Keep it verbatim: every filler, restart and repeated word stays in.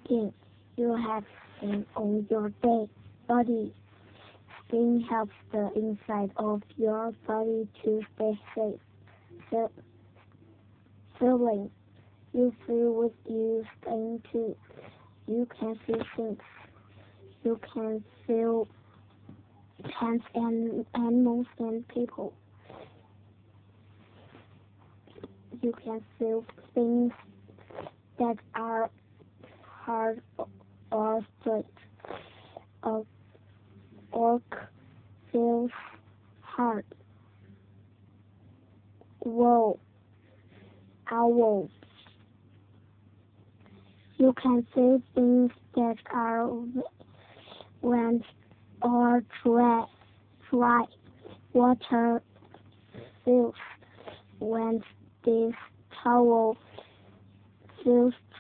skin. You have skin on your day, body. Skin helps the inside of your body to stay safe. So, feeling. You feel with your skin too. You can feel things. You can feel plants and animals and people. You can feel things that are hard or straight. A orc feels hard. Whoa, owl. You can feel things that are wet or dry. dry. Water feels when this towel feels